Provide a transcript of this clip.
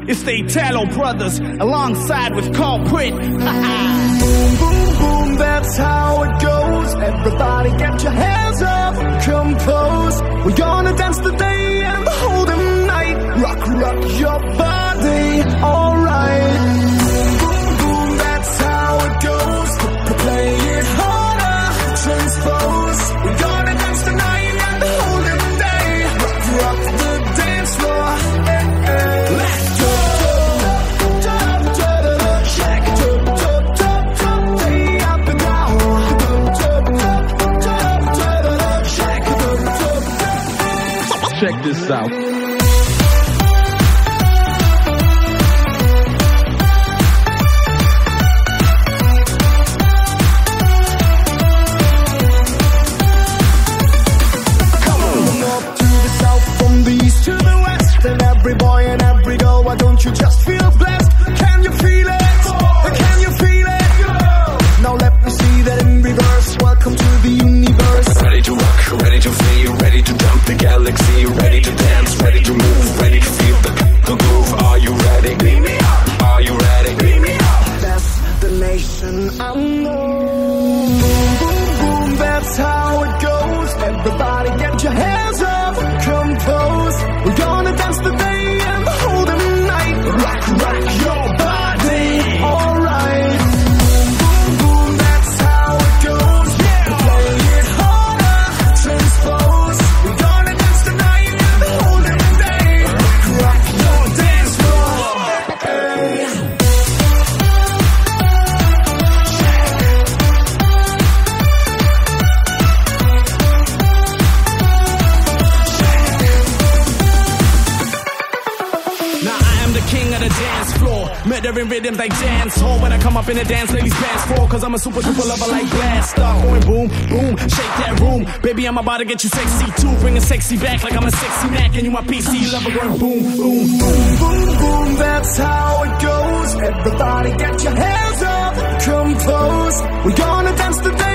It's the Italo brothers alongside with Culprit. Boom, boom, boom, that's how it goes. Everybody get your hands up, come close. We're gonna dance the day and the whole night. Rock, rock your body, alright. Boom, boom, that's how it goes. Play it harder, transpose. We're gonna dance the night and the whole day. Rock, rock the dance floor. Let's go. Check this out. To the west, and every boy and every girl, why don't you just feel blessed? Can you feel it? Can you feel it? Now let me see that in reverse. Welcome to the universe. Ready to rock, ready to feel, ready to jump the galaxy, ready to dance, ready to move, ready to feel the groove. Are you ready? Beam me up. Are you ready? Beam me up. Destination unknown. Boom, boom, boom, that's how it goes. Everybody get your hands up, come close. We're gonna dance the day and the whole night. Rock, rock your body, alright. Boom, boom, that's how it goes. Yeah. Play it harder, transpose. We're gonna dance the night and the whole day. Rock, rock your dance floor. Hey. King of the dance floor, murdering rhythms like dance hall. When I come up in the dance, ladies dance for, cause I'm a super duper lover like blast off. Going boom, boom, shake that room. Baby, I'm about to get you sexy too. Bring a sexy back like I'm a sexy Mac. And you my PC lover going boom, boom, boom, boom, boom, that's how it goes. Everybody get your hands up, come close. We're gonna dance the day